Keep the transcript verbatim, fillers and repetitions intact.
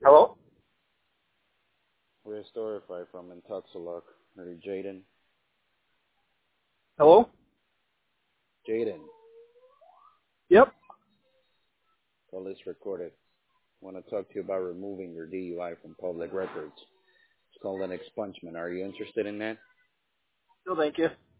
Hello? We're Storify from Intoxilog. Are you Jaden? Hello? Jaden, Yep. call this recorded. I want to talk to you about removing your D U I from public records. It's called an expungement. Are you interested in that? No, thank you.